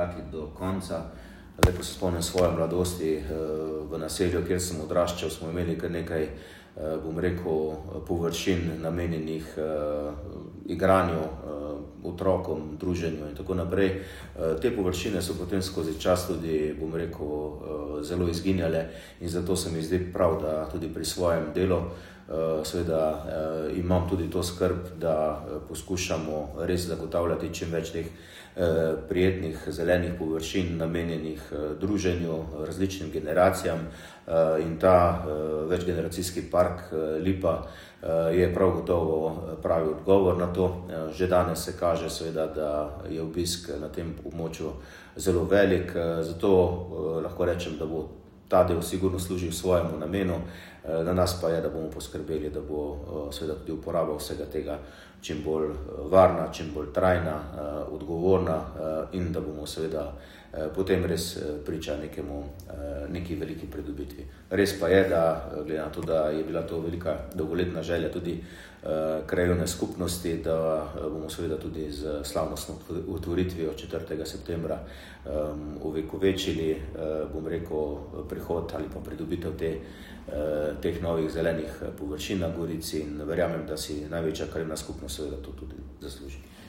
nekako do konca. Zdaj, ko se spomnim svoje mladosti v naselju, kjer sem odraščal, smo imeli kar nekaj, bom rekel, površin namenjenih igranju, otrokom, druženju in tako naprej. Te površine so potem skozi čas tudi, bom rekel, zelo izginjale in zato se mi zdi prav, da tudi pri svojem delu seveda imam tudi to skrb, da poskušamo res zagotavljati čim več teh prijetnih zelenih površin namenjenih druženju, različnim generacijam in ta večgeneracijski park Lipa je prav gotovo pravi odgovor na to. Že danes se kaže seveda, da je obisk na tem območju zelo velik, zato lahko rečem, da bo ta del sigurno služil svojemu namenu. Na nas pa je, da bomo poskrbeli, da bo seveda tudi uporaba vsega tega čim bolj varna, čim bolj trajna, odgovorna in da bomo seveda potem res priča neki veliki pridobitvi. Res pa je, da glede na to, da je bila to velika dolgoletna želja tudi krajevne skupnosti, da bomo seveda tudi z slavnostno otvoritvijo 4. septembra ovekovečili, bom rekel, prihod ali pa pridobitev teh novih zelenih površin na Gorici in verjamem, da si največja krajevna skupnost seveda to tudi zasluži.